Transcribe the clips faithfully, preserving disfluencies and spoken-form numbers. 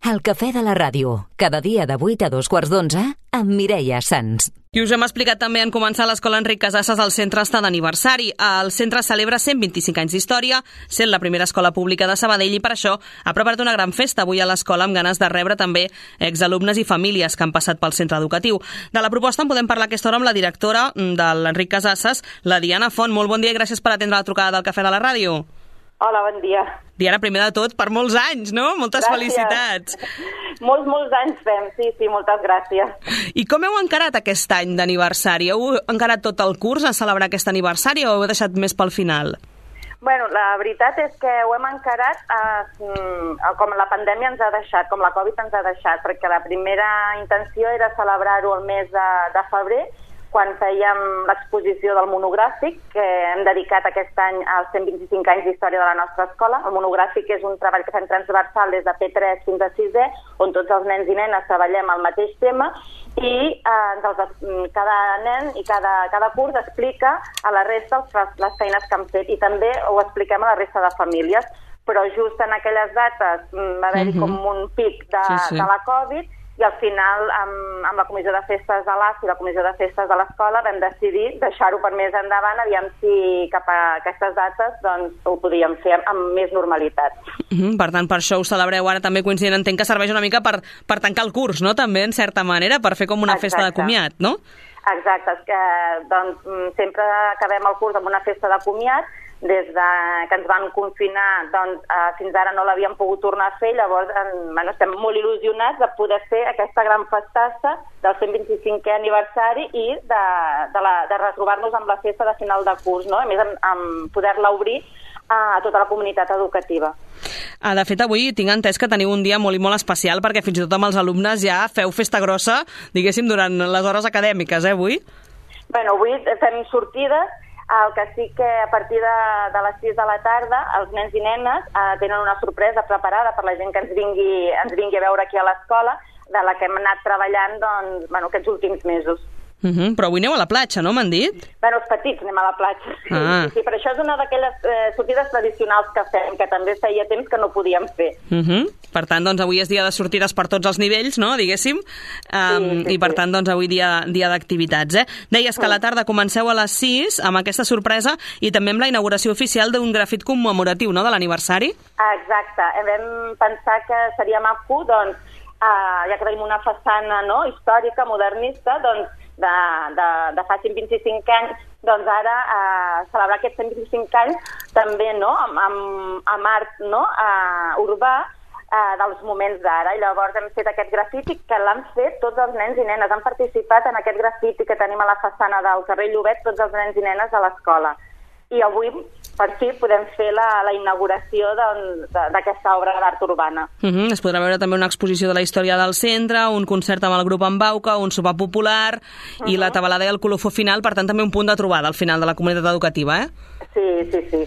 El cafè de la ràdio, cada dia de vuit a dos quarts d'onze, amb Mireia Sans. I us hem explicat també en començar a l'Escola Enric Casasses el centre està d'aniversari. El centre celebra cent vint-i-cinc anys d'història, sent la primera escola pública de Sabadell i per això ha preparat una gran festa avui a l'escola amb ganes de rebre també exalumnes i famílies que han passat pel centre educatiu. De la proposta en podem parlar aquesta hora amb la directora de l'Enric Casasses, la Diana Font. Molt bon dia i gràcies per atendre la trucada del cafè de la ràdio. Hola, bon dia. Diana, primer de tot, per molts anys, no? Moltes gràcies. Felicitats. Molts, molts anys fem, sí, sí, moltes gràcies. I com heu encarat aquest any d'aniversari? Heu encarat tot el curs a celebrar aquest aniversari o heu deixat més pel final? Bueno, la veritat és que ho hem encarat eh, com la pandèmia ens ha deixat, com la Covid ens ha deixat, perquè la primera intenció era celebrar-ho el mes de, de febrer, quan fèiem l'exposició del monogràfic, que hem dedicat aquest any als cent vint-i-cinc anys d'història de la nostra escola. El monogràfic és un treball que fem transversal des de P tres fins a sisè, on tots els nens i nenes treballem el mateix tema, i eh, cada nen i cada, cada curs explica a la resta les feines que han fet, i també ho expliquem a la resta de famílies. Però just en aquelles dates va haver-hi uh-huh. com un pic de, sí, sí. de la Covid, i al final, amb, amb la comissió de festes de l'A S i la comissió de festes de l'escola, vam decidir deixar-ho per més endavant, aviam si cap a aquestes dates doncs, ho podíem fer amb més normalitat. Mm-hmm. Per tant, per això ho celebreu ara també coincidint. Entenc que serveix una mica per, per tancar el curs, no?, també, en certa manera, per fer com una Exacte. Festa de comiat, no? Exacte. És que, doncs, sempre acabem el curs amb una festa de comiat. Des de que ens van confinar doncs, eh, fins ara no l'havíem pogut tornar a fer, llavors en, bueno, estem molt il·lusionats de poder fer aquesta gran festassa del cent vint-i-cinquè aniversari i de, de, la, de retrobar-nos amb la festa de final de curs, no? A més, amb, amb poder-la obrir a tota la comunitat educativa. Ah, de fet, avui tinc entès que teniu un dia molt i molt especial perquè fins i tot amb els alumnes ja feu festa grossa, diguéssim, durant les hores acadèmiques, eh, avui? Bueno, avui fem sortides. El que sí que a partir de, de les sis de la tarda els nens i nenes eh, tenen una sorpresa preparada per la gent que ens vingui, ens vingui a veure aquí a l'escola, de la que hem anat treballant doncs, bueno, aquests últims mesos. Uh-huh. Però avui aneu a la platja, no, m'han dit? Bueno, els petits anem a la platja, sí. Ah. sí, sí, però això és una d'aquelles eh, sortides tradicionals que fem, que també feia temps que no podíem fer. Uh-huh. Per tant, doncs, avui és dia de sortides per tots els nivells, no?, diguéssim, um, sí, sí, i per sí. tant, doncs, avui dia, dia d'activitats, eh? Deies que a la tarda comenceu a les sis amb aquesta sorpresa i també amb la inauguració oficial d'un grafit commemoratiu, no?, de l'aniversari? Exacte. Vam pensar que seria maco, doncs, eh, ja que tenim una façana, no?, històrica, modernista, doncs, de, de, de fa cent vint-i-cinc anys, doncs ara eh, celebrar aquests cent vint-i-cinc anys també, no?, amb, amb, amb art, no?, eh, urbà, eh, dels moments d'ara. I llavors hem fet aquest grafiti que l'han fet tots els nens i nenes. Han participat en aquest grafiti que tenim a la façana del carrer Llobet, tots els nens i nenes de l'escola. I avui, per fi, podem fer la, la inauguració d'aquesta obra d'art urbana. Uh-huh. Es podrà veure també una exposició de la història del centre, un concert amb el grup En Bauca, un sopar popular uh-huh. i la tabalada i el colofó final, per tant també un punt de trobada al final de la comunitat educativa, eh? Sí, sí, sí.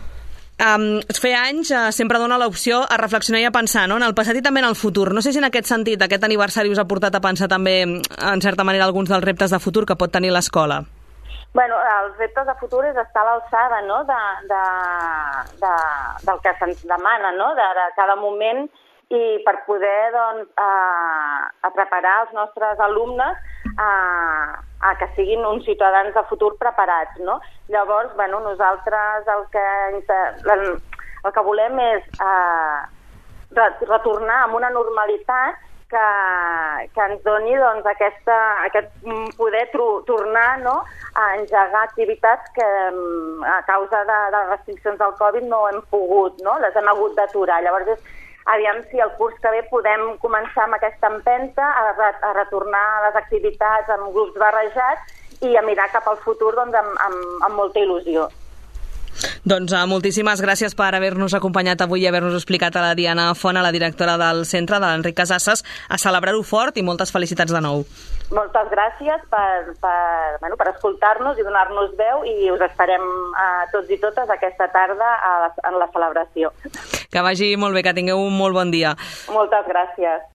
Um, fer anys uh, sempre dona l'opció a reflexionar i a pensar, no?, en el passat i també en el futur. No sé si en aquest sentit aquest aniversari us ha portat a pensar també, en certa manera, alguns dels reptes de futur que pot tenir l'escola. Bueno, els reptes de futur és estar a l'alçada, no?, de, de, de, del que se'ns demana, no?, de, de cada moment, i per poder, doncs, a, a preparar els nostres alumnes a, a que siguin uns ciutadans de futur preparats, no? Llavors, bueno, nosaltres el que, el que volem és eh, retornar amb una normalitat que, que ens doni doncs, aquesta, aquest poder tro, tornar, no?, a engegar activitats que a causa de, de restriccions del Covid no hem pogut, no?, les hem hagut d'aturar. Llavors, és, aviam si el curs que ve podem començar amb aquesta empenta a, a retornar a les activitats amb grups barrejats i a mirar cap al futur doncs, amb, amb, amb molta il·lusió. Doncs uh, moltíssimes gràcies per haver-nos acompanyat avui i haver-nos explicat a la Diana Font, a la directora del centre de l'Enric Casasses, a celebrar-ho fort i moltes felicitats de nou. Moltes gràcies per, per, bueno, per escoltar-nos i donar-nos veu, i us esperem a tots i totes aquesta tarda a la, en la celebració. Que vagi molt bé, que tingueu un molt bon dia. Moltes gràcies.